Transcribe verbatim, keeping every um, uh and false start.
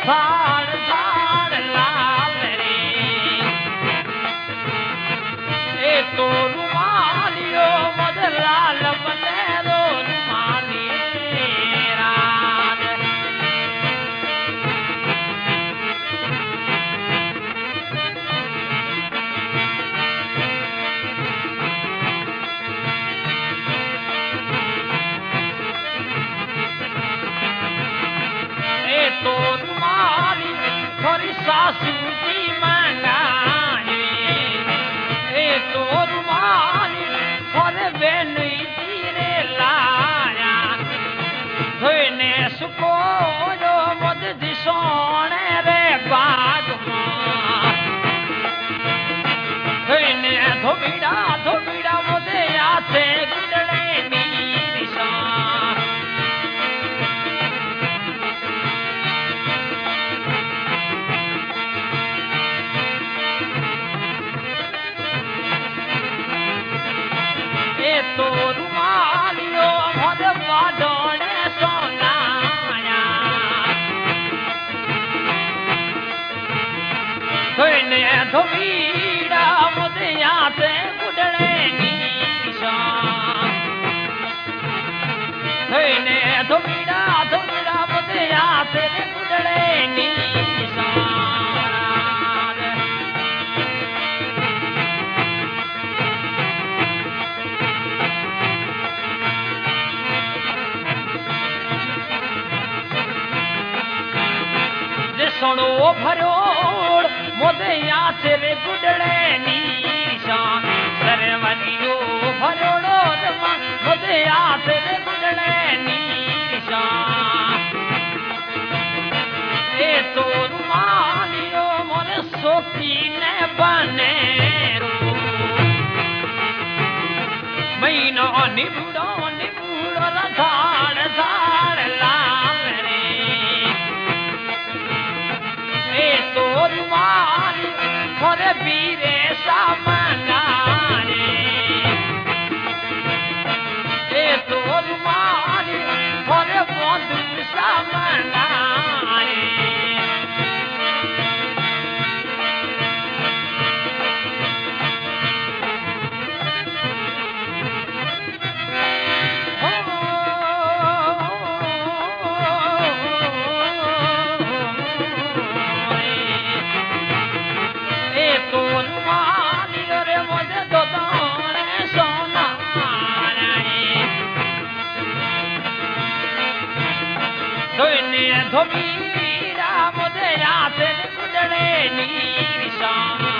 धाड़ धाड़ लाल रे ए तो रुमालियो मद लाल बने दो रुमाली राज ए तो रुमाली थोड़ी सासू जी मंगाए ए तो रुमाली थोड़े बेनी जीरे लाया धोने सुको जो मद दिसोने रे बाग धोने धोबीड़ा धोबीड़ा मुझे आते गुडले नीरिशा तो रुमालियो मद वाडोने सोनाया धोने धोबीड़ा मुझे आते गुडले नीरिशा धोने धोबीड़ा धोबीड़ा मुझे आते गुडले नीरिशा सुनो भरोड़ मुझे आते रे गुडले नीशा सरवनियो भरोड़ो मुझे आते रे गुडले नीशा ए तो रुमालियो मोरे सोती ने बने रो महीना निबुड़ो निबुड़ो धाड़ धाड़ लाल रे ए तो रुमाली थोड़े बीरे सामनारे ए तो रुमाली थोड़े बंधु सामनारे धोबीड़ा मुझे आते गुडले नीरिशा